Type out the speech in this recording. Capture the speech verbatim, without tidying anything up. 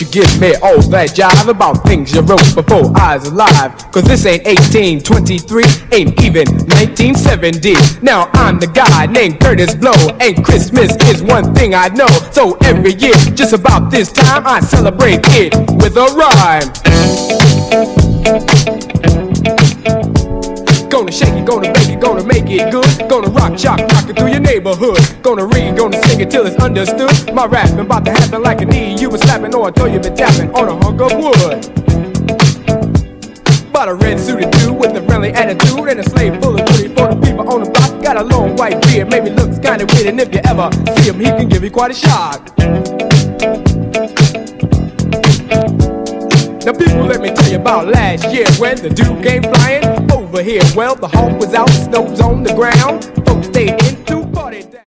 you give me all that jive about things you wrote before I was alive. Cause this ain't eighteen twenty-three, ain't even nineteen seventy. Now I'm the guy named Curtis Blow, and Christmas is one thing I know. So every year, just about this time, I celebrate it with a rhyme. Gonna shake it, gonna bake it, gonna make it good. Gonna rock, shock, rock it through your neighborhood. Gonna read, gonna sing it till it's understood. My rapping about to happen like a knee you been slapping, or I told you been tapping on a hunk of wood. Bought a red suited dude with a friendly attitude and a slave full of goodies for the people on the block. Got a long white beard, maybe looks kinda weird, and if you ever see him, he can give you quite a shock. Now people, let me tell you about last year when the dude came flying over here. Well, the hawk was out, snow's on the ground, folks stayed in to party down.